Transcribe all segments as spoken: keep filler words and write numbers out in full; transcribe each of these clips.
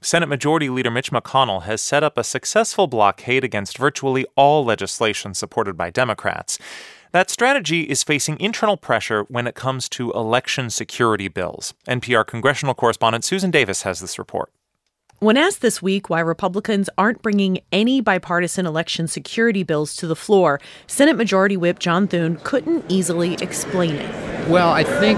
Senate Majority Leader Mitch McConnell has set up a successful blockade against virtually all legislation supported by Democrats. That strategy is facing internal pressure when it comes to election security bills. N P R congressional correspondent Susan Davis has this report. When asked this week why Republicans aren't bringing any bipartisan election security bills to the floor, Senate Majority Whip John Thune couldn't easily explain it. Well, I think,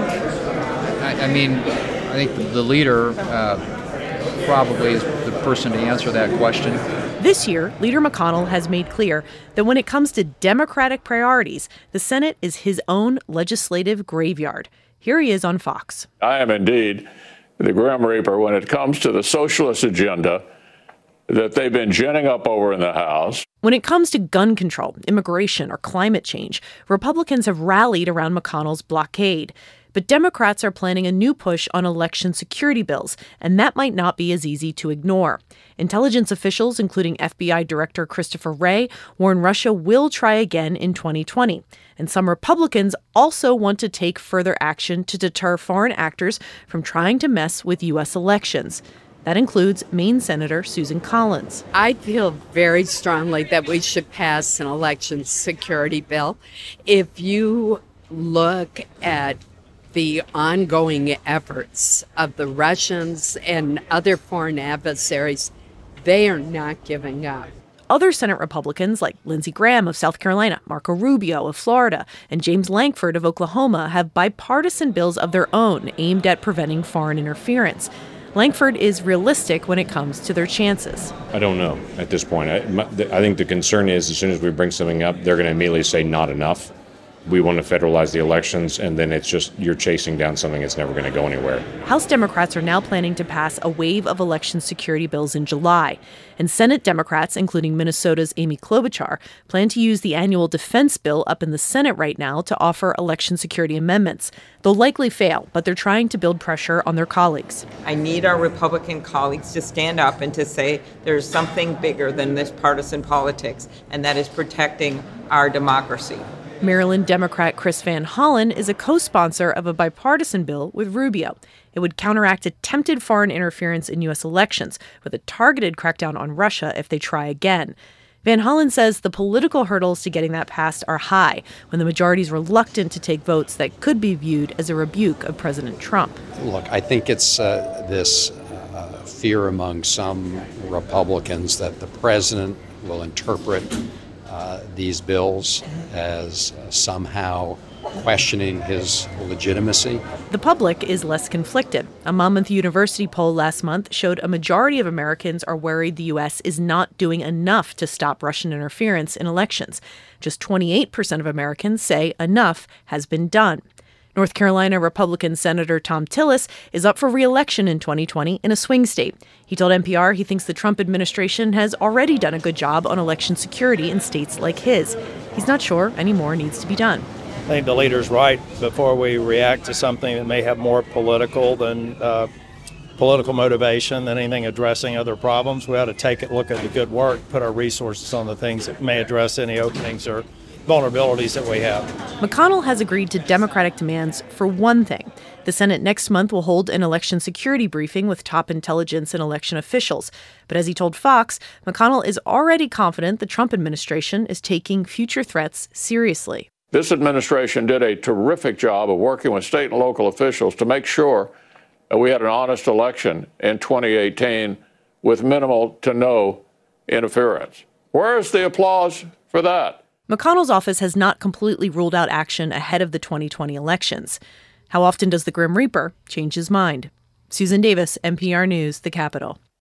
I, I mean, I think the leader uh, probably is the person to answer that question. This year, Leader McConnell has made clear that when it comes to Democratic priorities, the Senate is his own legislative graveyard. Here he is on Fox. I am indeed the Grim Reaper when it comes to the socialist agenda that they've been ginning up over in the House. When it comes to gun control, immigration, or climate change, Republicans have rallied around McConnell's blockade. But Democrats are planning a new push on election security bills, and that might not be as easy to ignore. Intelligence officials, including F B I Director Christopher Wray, warn Russia will try again in twenty twenty. And some Republicans also want to take further action to deter foreign actors from trying to mess with U S elections. That includes Maine Senator Susan Collins. I feel very strongly that we should pass an election security bill. If you look at the ongoing efforts of the Russians and other foreign adversaries, they are not giving up. Other Senate Republicans like Lindsey Graham of South Carolina, Marco Rubio of Florida, and James Lankford of Oklahoma have bipartisan bills of their own aimed at preventing foreign interference. Lankford is realistic when it comes to their chances. I don't know at this point. I, my, I think the concern is as soon as we bring something up, they're going to immediately say not enough. We want to federalize the elections, and then it's just you're chasing down something that's never going to go anywhere. House Democrats are now planning to pass a wave of election security bills in July. And Senate Democrats, including Minnesota's Amy Klobuchar, plan to use the annual defense bill up in the Senate right now to offer election security amendments. They'll likely fail, but they're trying to build pressure on their colleagues. I need our Republican colleagues to stand up and to say there's something bigger than this partisan politics, and that is protecting our democracy. Maryland Democrat Chris Van Hollen is a co-sponsor of a bipartisan bill with Rubio. It would counteract attempted foreign interference in U S elections with a targeted crackdown on Russia if they try again. Van Hollen says the political hurdles to getting that passed are high when the majority is reluctant to take votes that could be viewed as a rebuke of President Trump. Look, I think it's uh, this uh, fear among some Republicans that the president will interpret Uh, these bills as uh, somehow questioning his legitimacy. The public is less conflicted. A Monmouth University poll last month showed a majority of Americans are worried the U S is not doing enough to stop Russian interference in elections. Just twenty-eight percent of Americans say enough has been done. North Carolina Republican Senator Thom Tillis is up for re-election in twenty twenty in a swing state. He told N P R he thinks the Trump administration has already done a good job on election security in states like his. He's not sure any more needs to be done. I think the leader's right. Before we react to something that may have more political than uh, political motivation than anything addressing other problems, we ought to take a look at the good work, put our resources on the things that may address any openings or vulnerabilities that we have. McConnell has agreed to Democratic demands for one thing. The Senate next month will hold an election security briefing with top intelligence and election officials. But as he told Fox, McConnell is already confident the Trump administration is taking future threats seriously. This administration did a terrific job of working with state and local officials to make sure that we had an honest election in twenty eighteen with minimal to no interference. Where's the applause for that? McConnell's office has not completely ruled out action ahead of the twenty twenty elections. How often does the Grim Reaper change his mind? Susan Davis, N P R News, The Capitol.